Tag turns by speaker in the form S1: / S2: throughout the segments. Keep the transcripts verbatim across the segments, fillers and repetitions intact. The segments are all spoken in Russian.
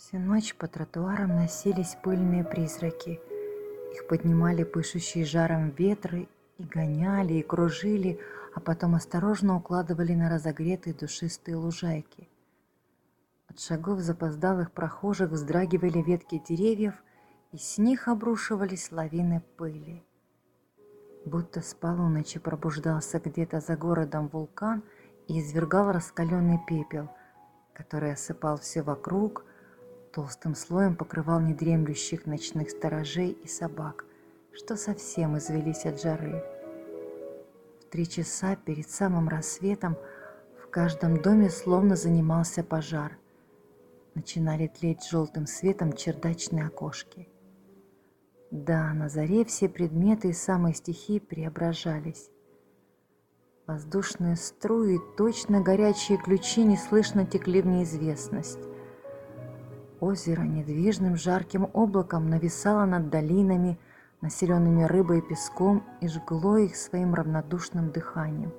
S1: Всю ночь по тротуарам носились пыльные призраки. Их поднимали пышущие жаром ветры и гоняли, и кружили, а потом осторожно укладывали на разогретые душистые лужайки. От шагов запоздалых прохожих вздрагивали ветки деревьев, и с них обрушивались лавины пыли. Будто с полуночи пробуждался где-то за городом вулкан и извергал раскаленный пепел, который осыпал все вокруг, толстым слоем покрывал недремлющих ночных сторожей и собак, что совсем извелись от жары. В три часа перед самым рассветом в каждом доме словно занимался пожар. Начинали тлеть желтым светом чердачные окошки. Да, на заре все предметы из самой стихии преображались. Воздушные струи, точно горячие ключи, неслышно текли в неизвестность. Озеро недвижным жарким облаком нависало над долинами, населенными рыбой и песком, и жгло их своим равнодушным дыханием.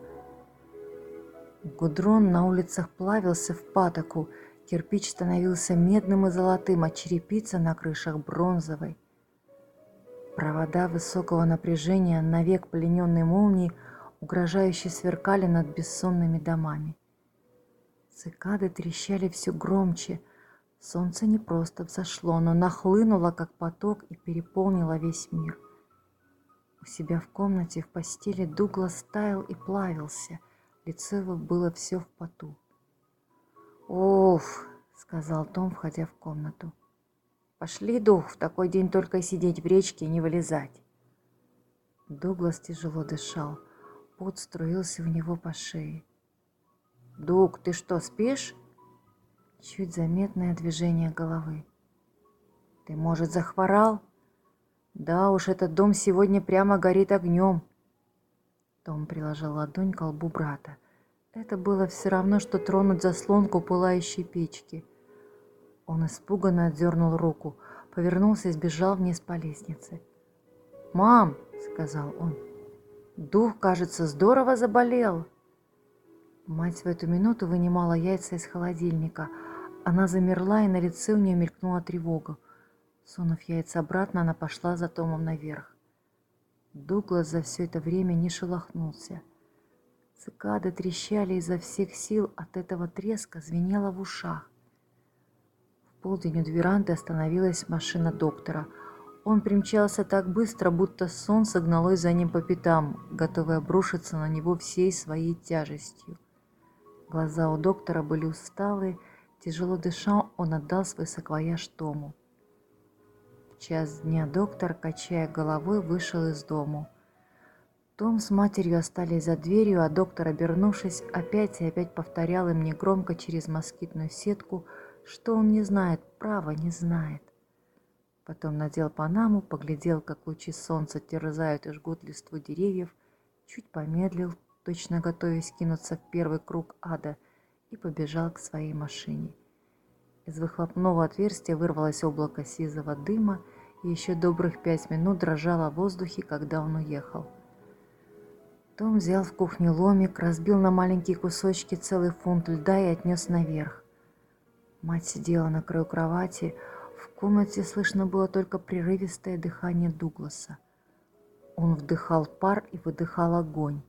S1: Гудрон на улицах плавился в патоку, кирпич становился медным и золотым, а черепица на крышах бронзовой. Провода высокого напряжения, навек плененной молнией, угрожающе сверкали над бессонными домами. Цикады трещали все громче. Солнце не просто взошло, но нахлынуло, как поток, и переполнило весь мир. У себя в комнате, в постели Дуглас таял и плавился, лицо его было все в поту. «Уф!» — сказал Том, входя в комнату. «Пошли, дух, в такой день только сидеть в речке и не вылезать». Дуглас тяжело дышал, пот струился у него по шее. «Дуг, ты что, спишь?» Чуть заметное движение головы. «Ты, может, захворал?» «Да уж, этот дом сегодня прямо горит огнем». Том приложил ладонь к лбу брата. Это было все равно, что тронуть заслонку пылающей печки. Он испуганно отдернул руку, повернулся и сбежал вниз по лестнице. «Мам!» — сказал он. «Дух, кажется, здорово заболел». Мать в эту минуту вынимала яйца из холодильника. Она замерла, и на лице у нее мелькнула тревога. Сунув яйца обратно, она пошла за Томом наверх. Дуглас за все это время не шелохнулся. Цикады трещали изо всех сил, от этого треска звенело в ушах. В полдень у веранды остановилась машина доктора. Он примчался так быстро, будто солнце гналось за ним по пятам, готовое обрушиться на него всей своей тяжестью. Глаза у доктора были усталые, тяжело дыша, он отдал свой саквояж Тому. В час дня доктор, качая головой, вышел из дому. Том с матерью остались за дверью, а доктор, обернувшись, опять и опять повторял им негромко через москитную сетку, что он не знает, право не знает. Потом надел панаму, поглядел, как лучи солнца терзают и жгут листву деревьев, чуть помедлил, точно готовясь кинуться в первый круг ада, и побежал к своей машине. Из выхлопного отверстия вырвалось облако сизого дыма, и еще добрых пять минут дрожало в воздухе, когда он уехал. Том взял в кухне ломик, разбил на маленькие кусочки целый фунт льда и отнес наверх. Мать сидела на краю кровати, в комнате слышно было только прерывистое дыхание Дугласа. Он вдыхал пар и выдыхал огонь.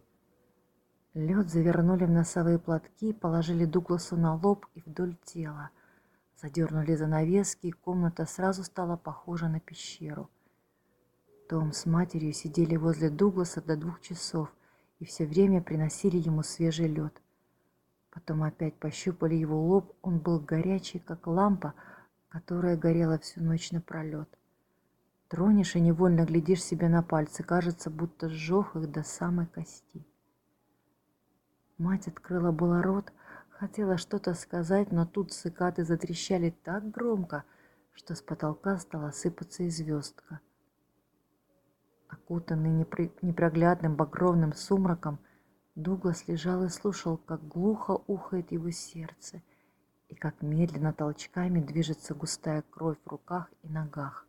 S1: Лед завернули в носовые платки, положили Дугласу на лоб и вдоль тела. Задернули занавески, и комната сразу стала похожа на пещеру. Том с матерью сидели возле Дугласа до двух часов и все время приносили ему свежий лед. Потом опять пощупали его лоб, он был горячий, как лампа, которая горела всю ночь напролет. Тронешь и невольно глядишь себе на пальцы, кажется, будто сжег их до самой кости. Мать открыла было рот, хотела что-то сказать, но тут цикады затрещали так громко, что с потолка стала сыпаться и звездка. Окутанный непри... непроглядным багровым сумраком, Дуглас лежал и слушал, как глухо ухает его сердце и как медленно толчками движется густая кровь в руках и ногах.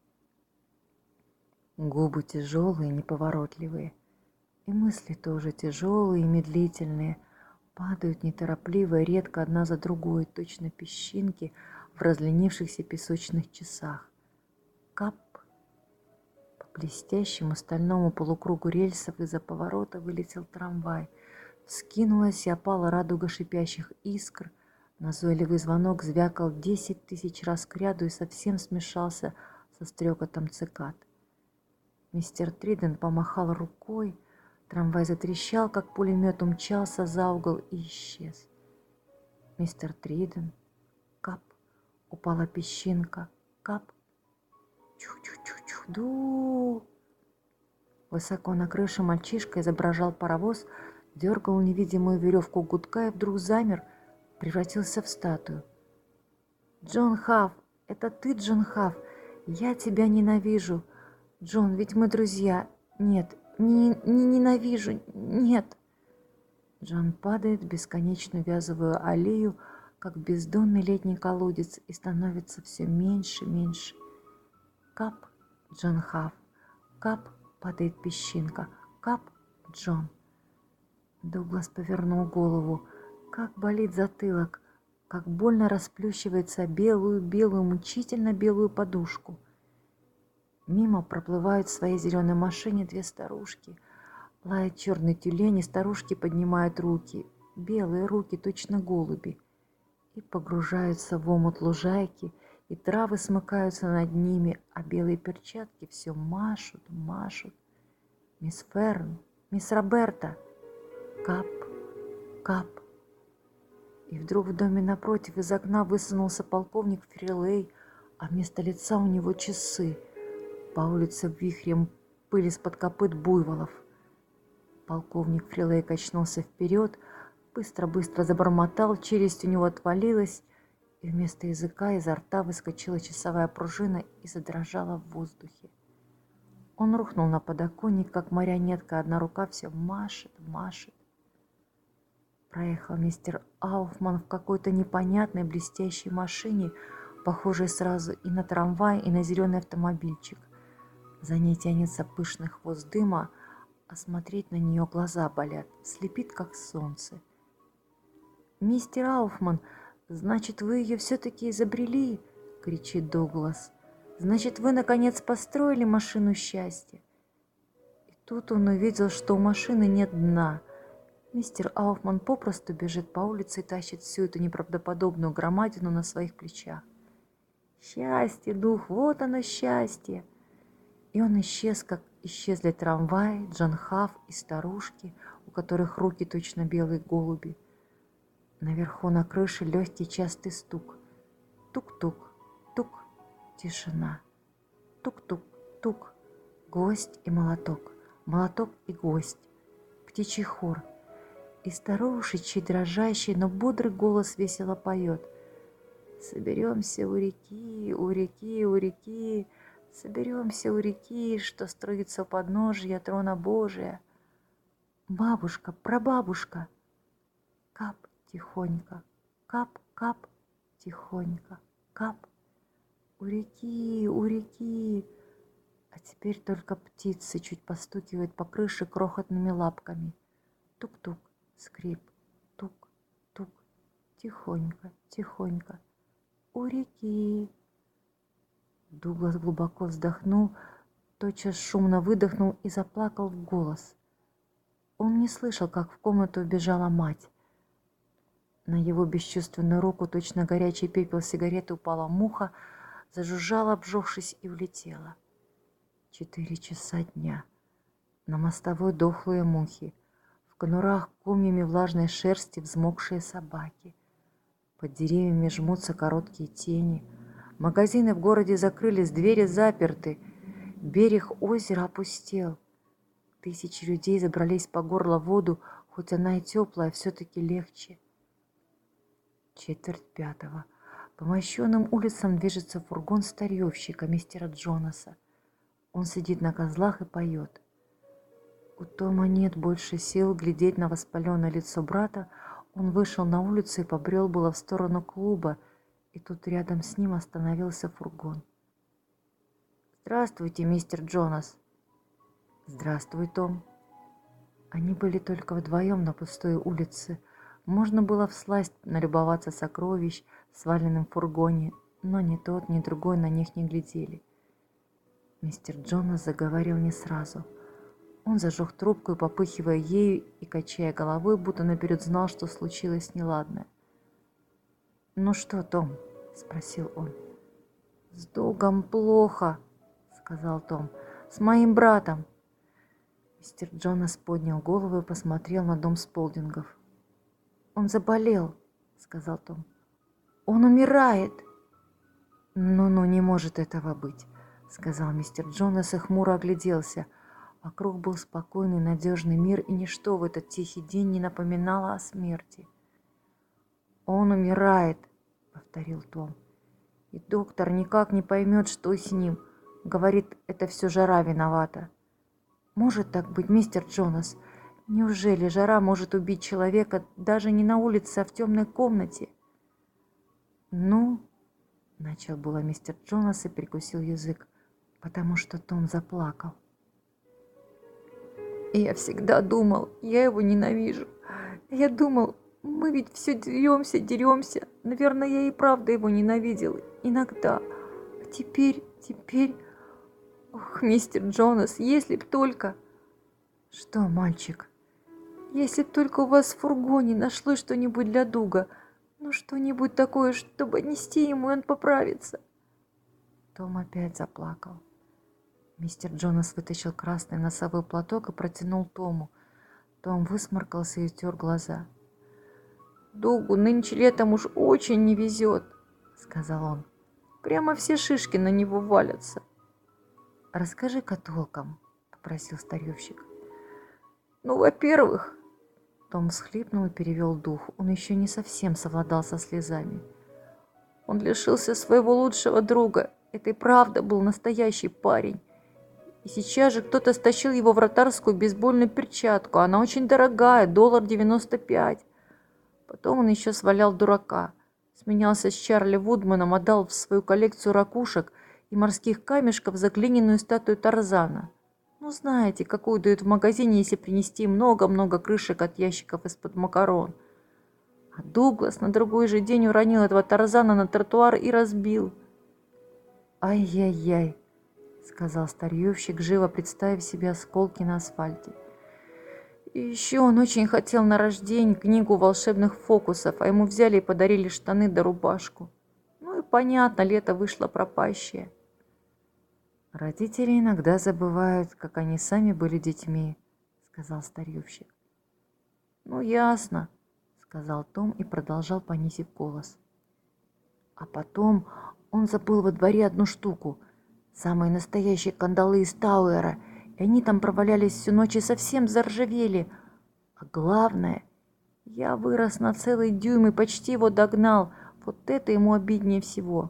S1: Губы тяжелые, неповоротливые, и мысли тоже тяжелые и медлительные, падают неторопливо и редко одна за другой, точно песчинки, в разленившихся песочных часах. Кап! По блестящему стальному полукругу рельсов из-за поворота вылетел трамвай. Вскинулась и опала радуга шипящих искр. Назойливый звонок звякал десять тысяч раз кряду и совсем смешался со стрекотом цикад. Мистер Триден помахал рукой. Трамвай затрещал, как пулемет, умчался за угол и исчез. Мистер Триден. Кап. Упала песчинка. Кап. Чу-чу-чу-чу-ду. Высоко на крыше мальчишка изображал паровоз, дергал невидимую веревку гудка и вдруг замер, превратился в статую. «Джон Хав, это ты, Джон Хав? Я тебя ненавижу. Джон, ведь мы друзья. Нет, не, не ненавижу, нет». Джон падает в бесконечную вязовую аллею, как бездонный летний колодец, и становится все меньше, меньше. Кап, Джон Хав, кап, падает песчинка, кап, Джон. Дуглас повернул голову. Как болит затылок, как больно расплющивается белую-белую, мучительно белую подушку. Мимо проплывают в своей зеленой машине две старушки. Лает черный тюлень, и старушки поднимают руки, белые руки, точно голуби, и погружаются в омут лужайки, и травы смыкаются над ними, а белые перчатки все машут, машут. «Мисс Ферн, мисс Роберта!» Кап, кап. И вдруг в доме напротив из окна высунулся полковник Фрилей, а вместо лица у него часы. По улице вихрем пыль из-под копыт буйволов. Полковник Фрилей качнулся вперед, быстро-быстро забормотал, челюсть у него отвалилась, и вместо языка изо рта выскочила часовая пружина и задрожала в воздухе. Он рухнул на подоконник, как марионетка, одна рука все машет, машет. Проехал мистер Ауфман в какой-то непонятной блестящей машине, похожей сразу и на трамвай, и на зеленый автомобильчик. За ней тянется пышный хвост дыма, а смотреть на нее глаза болят, слепит, как солнце. «Мистер Ауфман, значит, вы ее все-таки изобрели?» — кричит Дуглас. «Значит, вы, наконец, построили машину счастья?» И тут он увидел, что у машины нет дна. Мистер Ауфман попросту бежит по улице и тащит всю эту неправдоподобную громадину на своих плечах. «Счастье, дух, вот оно счастье!» И он исчез, как исчезли трамвай, Джон Хав и старушки, у которых руки точно белые голуби. Наверху на крыше легкий частый стук. Тук-тук, тук, тишина. Тук-тук-тук, гвоздь и молоток, молоток и гвоздь. Птичий хор. И старушечий дрожащий, но бодрый голос весело поет. «Соберемся у реки, у реки, у реки, соберемся у реки, что струится у подножья трона Божия». «Бабушка, прабабушка!» Кап тихонько, кап-кап тихонько, кап. У реки, у реки. А теперь только птицы чуть постукивают по крыше крохотными лапками. Тук-тук, скрип, тук-тук, тихонько, тихонько. У реки. Дуглас глубоко вздохнул, тотчас шумно выдохнул и заплакал в голос. Он не слышал, как в комнату вбежала мать. На его бесчувственную руку, точно горячий пепел сигареты, упала муха, зажужжала, обжегшись, и улетела. Четыре часа дня. На мостовой дохлые мухи. В конурах комьями влажной шерсти взмокшие собаки. Под деревьями жмутся короткие тени. Магазины в городе закрылись, двери заперты. Берег озера опустел. Тысячи людей забрались по горло в воду, хоть она и теплая, все-таки легче. Четверть пятого. По мощенным улицам движется фургон старьевщика мистера Джонаса. Он сидит на козлах и поет. У Тома нет больше сил глядеть на воспаленное лицо брата. Он вышел на улицу и побрел было в сторону клуба, и тут рядом с ним остановился фургон. «Здравствуйте, мистер Джонас!» «Здравствуй, Том!» Они были только вдвоем на пустой улице. Можно было всласть налюбоваться сокровищ в сваленном фургоне, но ни тот, ни другой на них не глядели. Мистер Джонас заговорил не сразу. Он зажег трубку и, попыхивая ею и качая головой, будто наперед знал, что случилось неладное. «Ну что, Том?» – спросил он. «С Дугом плохо», – сказал Том. «С моим братом». Мистер Джонас поднял голову и посмотрел на дом Сполдингов. «Он заболел», – сказал Том. «Он умирает». «Ну-ну, не может этого быть», – сказал мистер Джонас и хмуро огляделся. Вокруг был спокойный, надежный мир, и ничто в этот тихий день не напоминало о смерти. «Он умирает», — повторил Том. «И доктор никак не поймет, что с ним. Говорит, это все жара виновата». «Может так быть, мистер Джонас? Неужели жара может убить человека даже не на улице, а в темной комнате?» «Ну...» — начал было мистер Джонас и прикусил язык, потому что Том заплакал. «Я всегда думал, я его ненавижу. Я думал, мы ведь все деремся, деремся. Наверное, я и правда его ненавидел. Иногда. А теперь, теперь... Ох, мистер Джонас, если б только...» «Что, мальчик?» «Если б только у вас в фургоне нашлось что-нибудь для Дуга. Ну, что-нибудь такое, чтобы отнести ему, и он поправится». Том опять заплакал. Мистер Джонас вытащил красный носовой платок и протянул Тому. Том высморкался и утер глаза. «Дугу нынче летом уж очень не везет», — сказал он. «Прямо все шишки на него валятся». «Расскажи-ка толком», — попросил старьевщик. «Ну, во-первых...» Том всхлипнул и перевел дух. Он еще не совсем совладал со слезами. «Он лишился своего лучшего друга. Это и правда был настоящий парень. И сейчас же кто-то стащил его вратарскую бейсбольную перчатку. Она очень дорогая, доллар девяносто пять. Потом он еще свалял дурака. Сменялся с Чарли Вудманом, отдал в свою коллекцию ракушек и морских камешков за глиняную статую Тарзана. Ну, знаете, какую дают в магазине, если принести много-много крышек от ящиков из-под макарон. А Дуглас на другой же день уронил этого Тарзана на тротуар и разбил». «Ай-яй-яй», — сказал старьевщик, живо представив себе осколки на асфальте. «И еще он очень хотел на рождение книгу волшебных фокусов, а ему взяли и подарили штаны да рубашку. Ну и понятно, лето вышло пропащее». «Родители иногда забывают, как они сами были детьми», — сказал старьевщик. «Ну, ясно», — сказал Том и продолжал, понизив голос. «А потом он забыл во дворе одну штуку, самые настоящие кандалы из Тауэра, и они там провалялись всю ночь и совсем заржавели. А главное, я вырос на целый дюйм и почти его догнал. Вот это ему обиднее всего».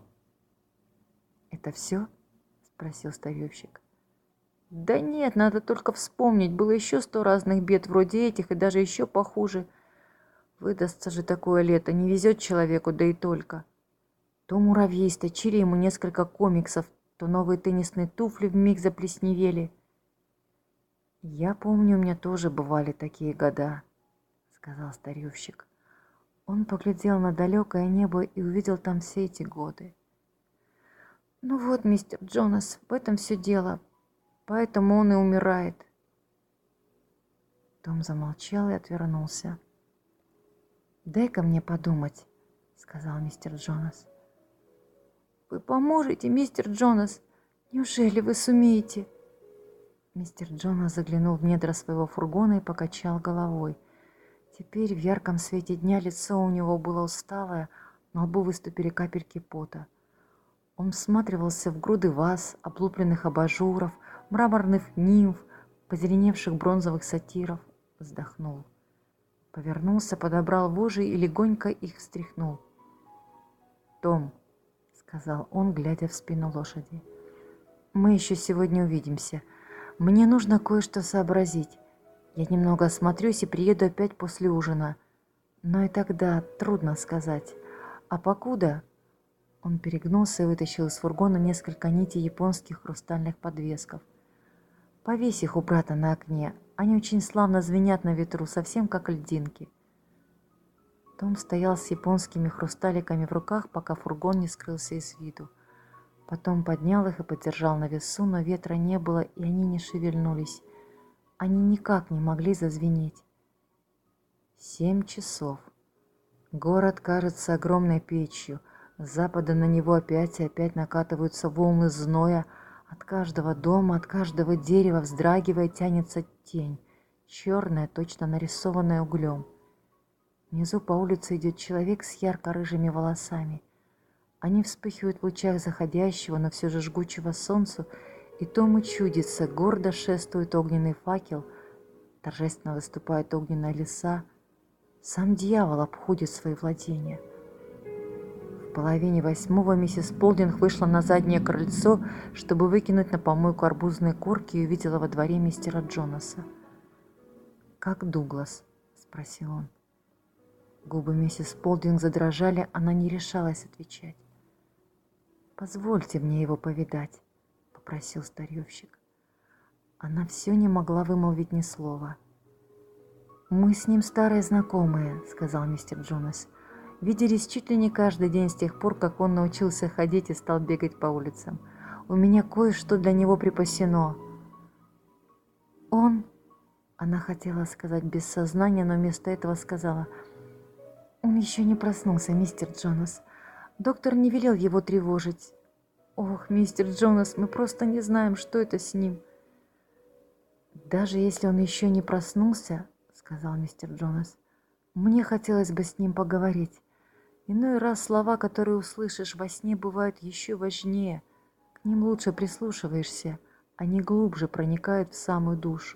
S1: «Это все?» — спросил старьевщик. «Да нет, надо только вспомнить. Было еще сто разных бед вроде этих и даже еще похуже. Выдастся же такое лето, не везет человеку, да и только. То муравьи сточили ему несколько комиксов, то новые теннисные туфли вмиг заплесневели». «Я помню, у меня тоже бывали такие года», — сказал старьевщик. Он поглядел на далекое небо и увидел там все эти годы. «Ну вот, мистер Джонас, в этом все дело. Поэтому он и умирает». Том замолчал и отвернулся. «Дай-ка мне подумать», — сказал мистер Джонас. «Вы поможете, мистер Джонас? Неужели вы сумеете?» Мистер Джонас заглянул в недра своего фургона и покачал головой. Теперь в ярком свете дня лицо у него было усталое, на лбу выступили капельки пота. Он всматривался в груды ваз, облупленных абажуров, мраморных нимф, позеленевших бронзовых сатиров, вздохнул. Повернулся, подобрал вожжи и легонько их встряхнул. «Том», — сказал он, глядя в спину лошади, — «мы еще сегодня увидимся. Мне нужно кое-что сообразить. Я немного осмотрюсь и приеду опять после ужина. Но и тогда трудно сказать. А покуда...» Он перегнулся и вытащил из фургона несколько нитей японских хрустальных подвесков. «Повесь их у брата на окне. Они очень славно звенят на ветру, совсем как льдинки». Том стоял с японскими хрусталиками в руках, пока фургон не скрылся из виду. Потом поднял их и подержал на весу, но ветра не было, и они не шевельнулись. Они никак не могли зазвенеть. Семь часов. Город кажется огромной печью. С запада на него опять и опять накатываются волны зноя. От каждого дома, от каждого дерева, вздрагивая, тянется тень, черная, точно нарисованная углем. Внизу по улице идет человек с ярко-рыжими волосами. Они вспыхивают в лучах заходящего, но все же жгучего солнца, и Тому чудится, гордо шествует огненный факел, торжественно выступает огненная лиса. Сам дьявол обходит свои владения. В половине восьмого миссис Полдинг вышла на заднее крыльцо, чтобы выкинуть на помойку арбузные корки, и увидела во дворе мистера Джонаса. «Как Дуглас?» — спросил он. Губы миссис Полдинг задрожали, она не решалась отвечать. «Позвольте мне его повидать», — попросил старьевщик. Она все не могла вымолвить ни слова. «Мы с ним старые знакомые», — сказал мистер Джонас. «Виделись чуть ли не каждый день с тех пор, как он научился ходить и стал бегать по улицам. У меня кое-что для него припасено». «Он...» — она хотела сказать без сознания, но вместо этого сказала: «Он еще не проснулся, мистер Джонас. Доктор не велел его тревожить. Ох, мистер Джонас, мы просто не знаем, что это с ним». «Даже если он еще не проснулся, — сказал мистер Джонас, — мне хотелось бы с ним поговорить. Иной раз слова, которые услышишь во сне, бывают еще важнее. К ним лучше прислушиваешься, они глубже проникают в самую душу».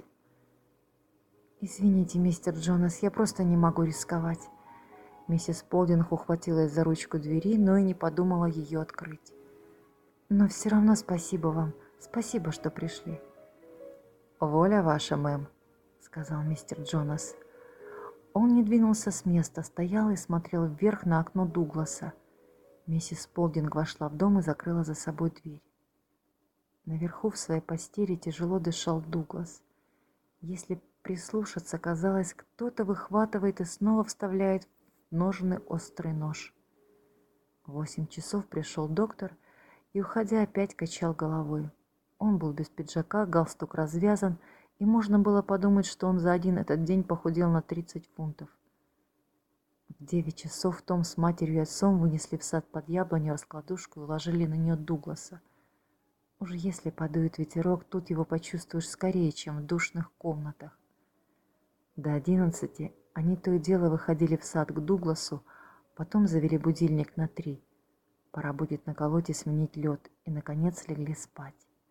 S1: «Извините, мистер Джонас, я просто не могу рисковать». Миссис Полдинг ухватилась за ручку двери, но и не подумала ее открыть. «Но все равно спасибо вам, спасибо, что пришли». «Воля ваша, мэм», — сказал мистер Джонас. Он не двинулся с места, стоял и смотрел вверх на окно Дугласа. Миссис Полдинг вошла в дом и закрыла за собой дверь. Наверху в своей постели тяжело дышал Дуглас. Если прислушаться, казалось, кто-то выхватывает и снова вставляет в ножны острый нож. В восемь часов пришел доктор и, уходя, опять качал головой. Он был без пиджака, галстук развязан, и можно было подумать, что он за один этот день похудел на тридцать фунтов. В девять часов Том с матерью и отцом вынесли в сад под яблоню раскладушку и уложили на нее Дугласа. Уж если подует ветерок, тут его почувствуешь скорее, чем в душных комнатах. До одиннадцати они то и дело выходили в сад к Дугласу, потом завели будильник на три. Пора будет наколоть и сменить лед, и, наконец, легли спать.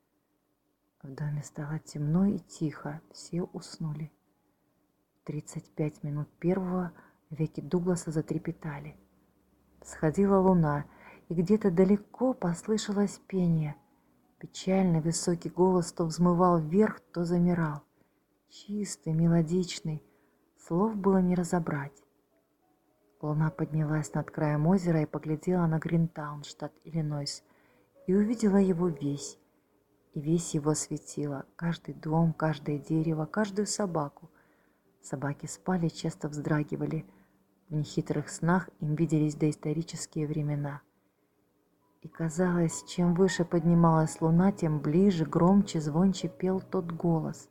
S1: В доме стало темно и тихо, все уснули. В тридцать пять минут первого веки Дугласа затрепетали. Всходила луна, и где-то далеко послышалось пение. Печальный высокий голос то взмывал вверх, то замирал. Чистый, мелодичный, слов было не разобрать. Луна поднялась над краем озера и поглядела на Гринтаун, штат Иллинойс, и увидела его весь. И весь его осветила, каждый дом, каждое дерево, каждую собаку. Собаки спали, часто вздрагивали. В нехитрых снах им виделись доисторические времена. И казалось, чем выше поднималась луна, тем ближе, громче, звонче пел тот голос.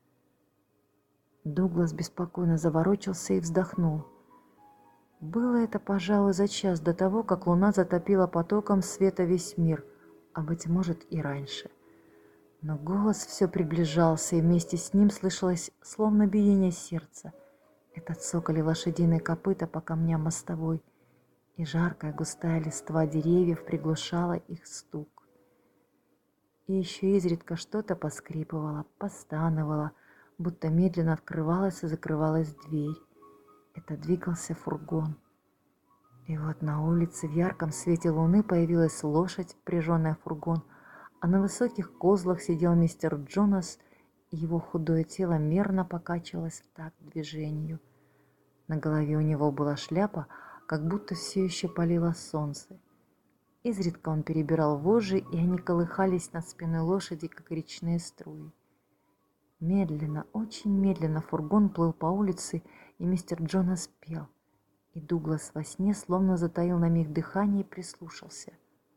S1: Дуглас беспокойно заворочился и вздохнул. Было это, пожалуй, за час до того, как луна затопила потоком света весь мир, а, быть может, и раньше. Но голос все приближался, и вместе с ним слышалось словно биение сердца. Это цокали лошадиные копыта по камням мостовой, и жаркая густая листва деревьев приглушала их стук. И еще изредка что-то поскрипывало, постанывало, будто медленно открывалась и закрывалась дверь. Это двигался фургон. И вот на улице в ярком свете луны появилась лошадь, впряженная в фургон, а на высоких козлах сидел мистер Джонас, и его худое тело мерно покачивалось в такт движению. На голове у него была шляпа, как будто все еще палило солнце. Изредка он перебирал вожжи, и они колыхались над спиной лошади, как речные струи. Медленно, очень медленно фургон плыл по улице, и мистер Джонас пел. И Дуглас во сне словно затаил на миг дыхание и прислушался.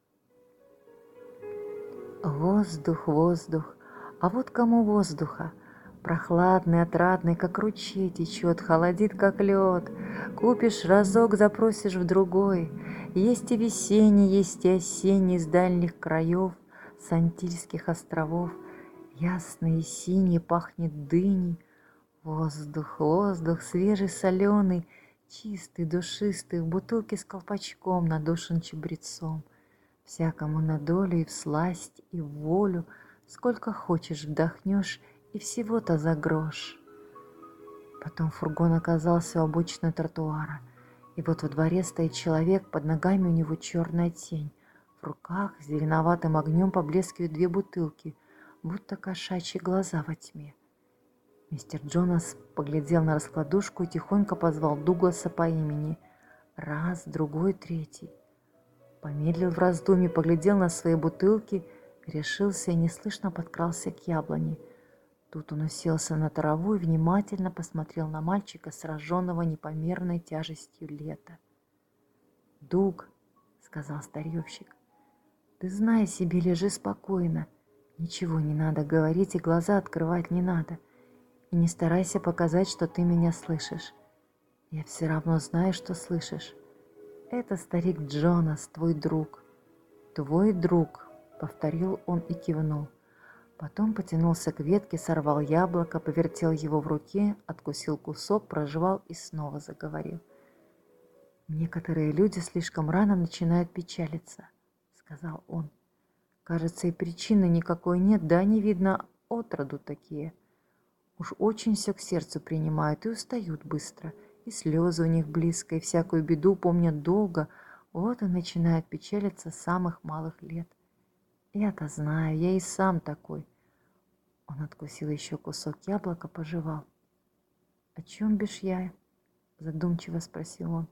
S1: Воздух, воздух, а вот кому воздуха? Прохладный, отрадный, как ручей течет, холодит, как лед. Купишь разок, запросишь в другой. Есть и весенний, есть и осенний с дальних краев, с Антильских островов. Ясный и синий пахнет дыней. Воздух, воздух, свежий, соленый, чистый, душистый, в бутылке с колпачком, надушен чабрецом. Всякому на долю и всласть, и в волю, сколько хочешь вдохнешь, и всего-то за грош. Потом фургон оказался у обочины тротуара, и вот во дворе стоит человек, под ногами у него черная тень. В руках с зеленоватым огнем поблескивают две бутылки, будто кошачьи глаза во тьме. Мистер Джонас поглядел на раскладушку и тихонько позвал Дугласа по имени. Раз, другой, третий. Помедлил в раздумье, поглядел на свои бутылки, решился и неслышно подкрался к яблоне. Тут он уселся на траву и внимательно посмотрел на мальчика, сраженного непомерной тяжестью лета. «Дуг», — сказал старьевщик, — «ты знай себе, лежи спокойно. Ничего не надо говорить и глаза открывать не надо. И не старайся показать, что ты меня слышишь. Я все равно знаю, что слышишь. Это старик Джонас, твой друг». «Твой друг», — повторил он и кивнул. Потом потянулся к ветке, сорвал яблоко, повертел его в руке, откусил кусок, прожевал и снова заговорил. «Некоторые люди слишком рано начинают печалиться», — сказал он. «Кажется, и причины никакой нет, да они, видно, отроду такие. Уж очень все к сердцу принимают и устают быстро, и слезы у них близко, и всякую беду помнят долго, вот и начинают печалиться с самых малых лет. Я-то знаю, я и сам такой». Он откусил еще кусок яблока, пожевал. «О чем бишь я?» — задумчиво спросил он.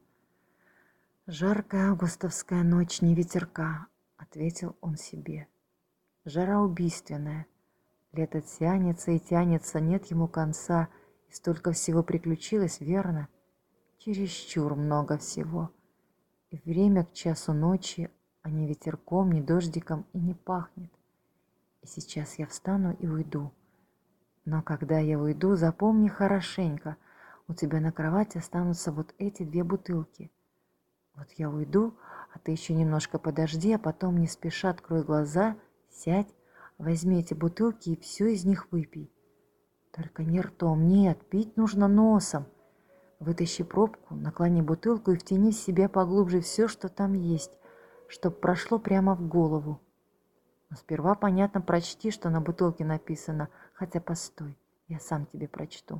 S1: «Жаркая августовская ночь, не ветерка», — ответил он себе. «Жара убийственная. Лето тянется и тянется, нет ему конца, и столько всего приключилось, верно? Чересчур много всего. И время к часу ночи, а ни ветерком, ни дождиком и не пахнет. И сейчас я встану и уйду. Но когда я уйду, запомни хорошенько, у тебя на кровати останутся вот эти две бутылки. Вот я уйду, а ты еще немножко подожди, а потом не спеша открой глаза, сядь, возьми эти бутылки и все из них выпей. Только не ртом, нет, пить нужно носом. Вытащи пробку, наклони бутылку и втяни в себя поглубже все, что там есть, чтоб прошло прямо в голову. Но сперва, понятно, прочти, что на бутылке написано, хотя постой, я сам тебе прочту».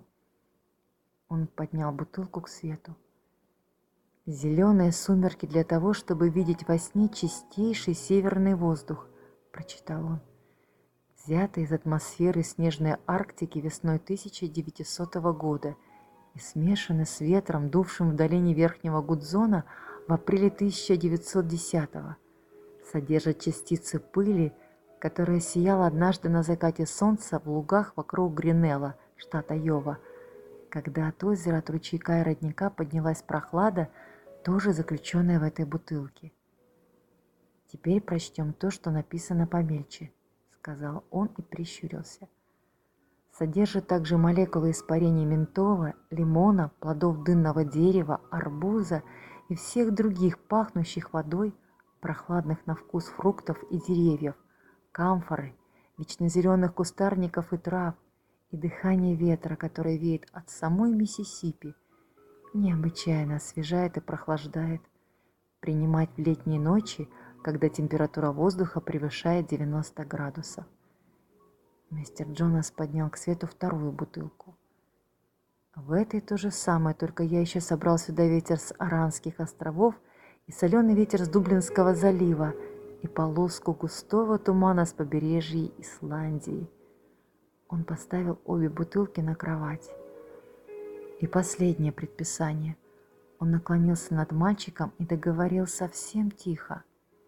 S1: Он поднял бутылку к свету. «Зеленые сумерки для того, чтобы видеть во сне чистейший северный воздух», — прочитал он, «взятый из атмосферы снежной Арктики весной тысяча девятисотого года и смешанный с ветром, дувшим в долине Верхнего Гудзона в апреле тысяча девятьсот десятого. Содержит частицы пыли, которая сияла однажды на закате солнца в лугах вокруг Гринелла, штат Айова, когда от озера, от ручейка и родника поднялась прохлада, тоже заключенная в этой бутылке. Теперь прочтем то, что написано помельче», — сказал он и прищурился. «Содержит также молекулы испарений ментола, лимона, плодов дынного дерева, арбуза и всех других пахнущих водой, прохладных на вкус фруктов и деревьев, камфоры, вечно зеленых кустарников и трав, и дыхание ветра, которое веет от самой Миссисипи, необычайно освежает и прохлаждает. Принимать в летние ночи, когда температура воздуха превышает девяносто градусов». Мистер Джонас поднял к свету вторую бутылку. «В этой то же самое, только я еще собрал сюда ветер с Аранских островов и соленый ветер с Дублинского залива и полоску густого тумана с побережья Исландии». Он поставил обе бутылки на кровать. «И последнее предписание». Он наклонился над мальчиком и договорил совсем тихо.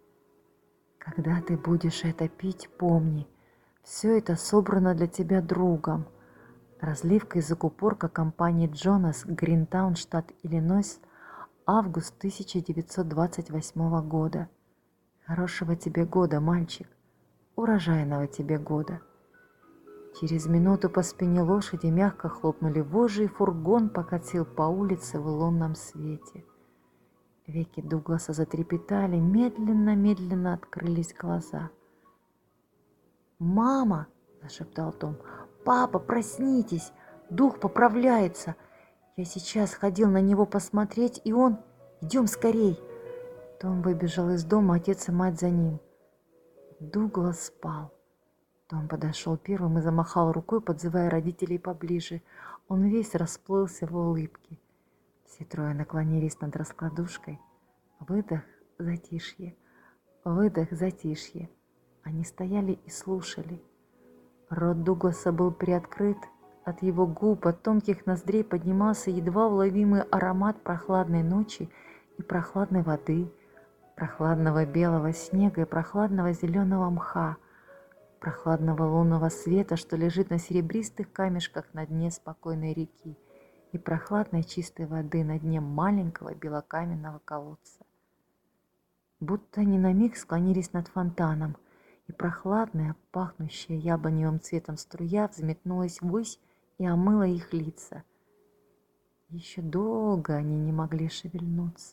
S1: «Когда ты будешь это пить, помни, все это собрано для тебя другом. Разливка и закупорка компании Джонас, Гринтаун, штат Иллинойс, август тысяча девятьсот двадцать восьмого года. Хорошего тебе года, мальчик, урожайного тебе года. Через минуту по спине лошади мягко хлопнули вожжи, и фургон покатил по улице в лунном свете. Веки Дугласа затрепетали, медленно-медленно открылись глаза. «Мама!» – зашептал Том. «Папа, проснитесь! Дух поправляется! Я сейчас ходил на него посмотреть, и он... Идем скорей!» Том выбежал из дома, отец и мать за ним. Дуглас спал. Том подошел первым и замахал рукой, подзывая родителей поближе. Он весь расплылся в улыбке. Все трое наклонились над раскладушкой. Выдох, затишье. Выдох, затишье. Они стояли и слушали. Рот Дугласа был приоткрыт. От его губ, от тонких ноздрей поднимался едва уловимый аромат прохладной ночи и прохладной воды, прохладного белого снега и прохладного зеленого мха, прохладного лунного света, что лежит на серебристых камешках на дне спокойной реки, и прохладной чистой воды на дне маленького белокаменного колодца. Будто они на миг склонились над фонтаном, и прохладная, пахнущая яблоневым цветом струя взметнулась ввысь и омыла их лица. Еще долго они не могли шевельнуться.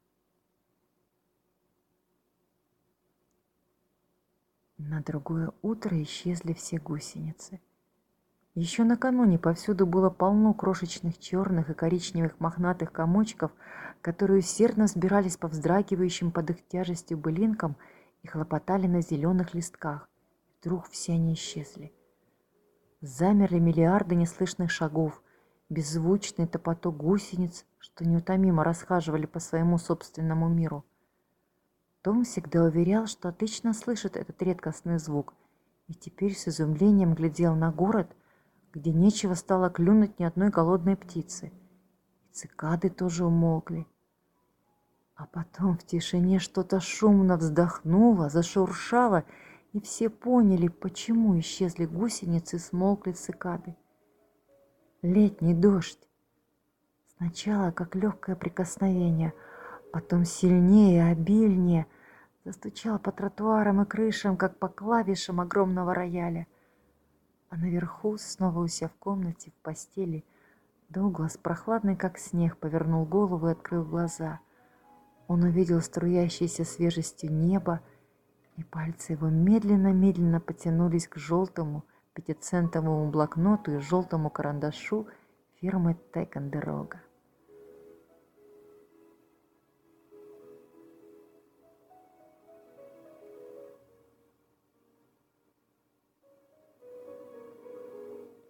S1: На другое утро исчезли все гусеницы. Еще накануне повсюду было полно крошечных черных и коричневых мохнатых комочков, которые усердно взбирались по вздрагивающим под их тяжестью былинкам и хлопотали на зеленых листках. Вдруг все они исчезли. Замерли миллиарды неслышных шагов, беззвучный топоток гусениц, что неутомимо расхаживали по своему собственному миру. Том всегда уверял, что отлично слышит этот редкостный звук, и теперь с изумлением глядел на город, где нечего стало клюнуть ни одной голодной птицы. И цикады тоже умолкли. А потом в тишине что-то шумно вздохнуло, зашуршало, и все поняли, почему исчезли гусеницы и смолкли цикады. Летний дождь. Сначала как легкое прикосновение, потом сильнее и обильнее, застучал по тротуарам и крышам, как по клавишам огромного рояля. А наверху, снова у себя в комнате, в постели, Дуглас, прохладный как снег, повернул голову и открыл глаза. Он увидел струящееся свежестью небо, и пальцы его медленно-медленно потянулись к желтому пятицентовому блокноту и желтому карандашу фирмы Текендерога.